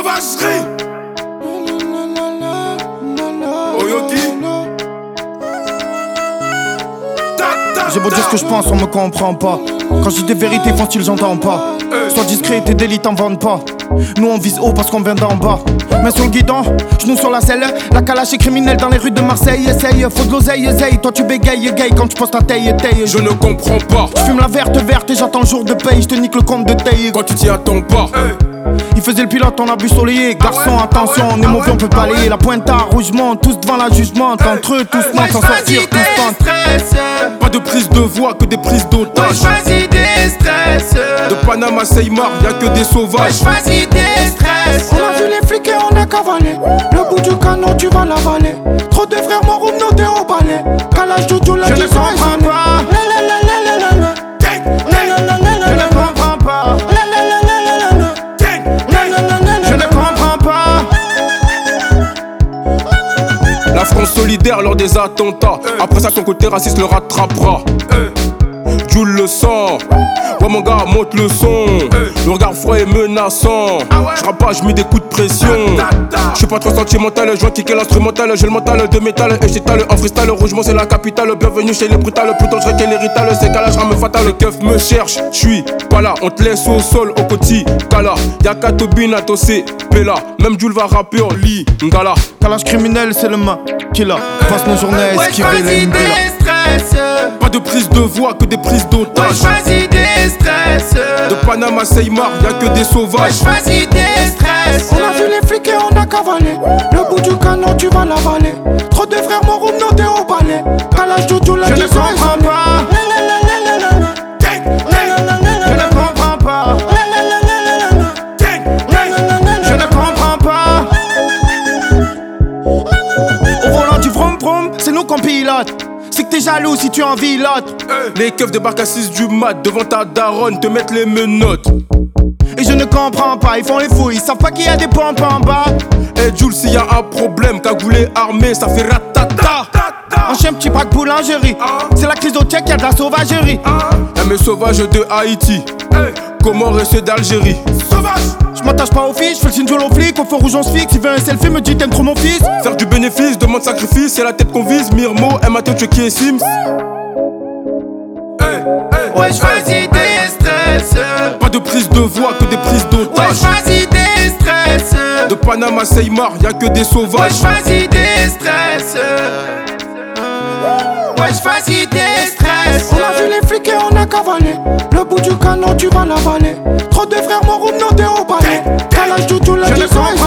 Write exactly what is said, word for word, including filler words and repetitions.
sauvagerie. Oyoti. J'ai beau dire ce que je pense, on me comprend pas. Quand je dis des vérités, font-ils j'entends pas. Sois discret, tes délits t'en vendent pas. Nous on vise haut parce qu'on vient d'en bas. Main sur le guidon, genoux sur la selle. La calache est criminelle dans les rues de Marseille. Essaye, faut de l'oseille, essaye. Toi tu bégayes, gay quand tu poses ta taille, taille. Je ne comprends pas. Tu fumes la verte verte et j'attends le jour de paye. Je te nique le compte de taille. Quand tu t'y attends pas. Il faisait le pilote, on a bu soleillé. Garçon, attention, on est mauvais, on peut balayer. La pointe à rougement, tous devant la jugement. Entre eux, tous mentent, s'en sortir, tous tentent. Pas de prise de voix, que des prises d'otages. Choisis des stress. De Panama à Seymar, y'a que des sauvages. Choisis des stress. On a vu les flics et on a cavalé. Le bout du canon, tu vas l'avaler. Trop de frères morts ou nous au balai. Calage du tout, là, je ne comprends pas. Je ne comprends pas. Je ne comprends pas. La France solidaire lors des attentats. Après ça, ton côté raciste le rattrapera. Jules le sang. Ouais mon gars, monte le son. Le regard froid et menaçant. J'rappe pas, j'mets des coups de pression. J'suis pas trop sentimental, j'vois kicker l'instrumental. J'ai le mental de métal et j'étale en freestyle. Rougemont c'est la capitale, bienvenue chez les brutales. Plus dangereux qu'est l'héritage, c'est calage, rame fatal. Le keuf me cherche, j'suis pas là. On te laisse au sol, au côté, Kala. Y'a qu'à Tobin, Tossé, Pella. Même Jules va rapper en lit, Ngala. Calage criminel, c'est le main qui l'a. Passe nos journées à esquiver les des stress. Pas de prise de voix, que des prises d'otages. Choisis des stress. De Panama à Seymar, y'a que des sauvages. Choisis des stress. On a vu les flics et on a cavalé. Le bout du canon, tu vas l'avaler. Trop de frères morts ou nous au balai. Calage du tout, là, je ne comprends pas. Je ne comprends pas. Je ne comprends pas. Au volant du vroom vroom, c'est nous qu'on pilote. C'est que t'es jaloux si tu envies l'autre. Les keufs débarquent à six du mat devant ta daronne, te mettent les menottes. Et je ne comprends pas, ils font les fous, ils savent pas qu'il y a des pompes en bas. Eh Jules, s'il y a un problème, cagoulé armé, ça fait ratata. Un chien petit braque boulangerie. C'est la crise au tchèque, y'a de la sauvagerie. Y'a mes sauvages de Haïti, comment rester d'Algérie. Je m'attache pas aux filles, je fais le signe aux flics. Au feu rouge on se fixe, il veut un selfie, me dit t'aimes trop mon fils. Faire du bénéfice, demande sacrifice, c'est la tête qu'on vise. Mirmo, M A T, Chucky et Sims. Ouais, choisis des stress. Pas de prise de voix, que des prises Ouais, d'otages. choisis des stress. De Panama à Seymar, y'a que des Ouais, sauvages. choisis des stress. Ouais, choisis des stress. On a vu les flics et on a cavalé. Le bout du canon, tu vas l'avaler. Trop de frères morts ou nous au balai. Calage du tout, là, je ne comprends